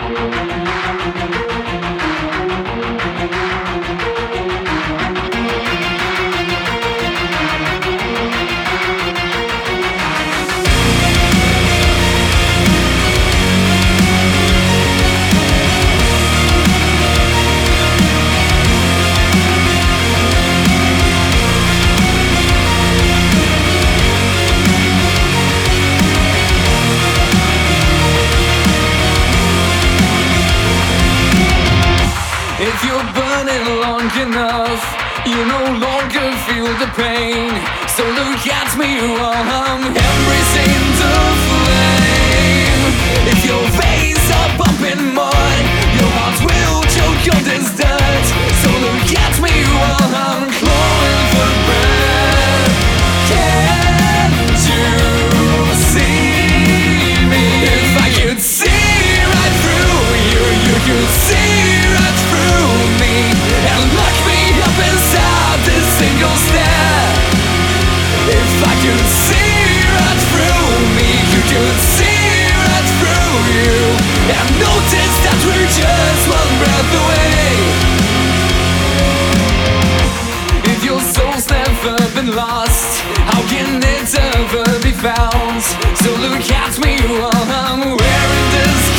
If you're burning long enough, you no longer feel the pain. So look at me while I'm embracing the flame. If your veins are pumping mud, your heart will choke on this dirt. So look at me while I'm clawing for breath. Can't you see me? If I could see right through you, you could see right through me and lock me up inside this single stare. If I could see right through me, you could see right through you and notice that we're just one breath away. If your soul's never been lost, how can it ever be found? So look at me while I'm wearing this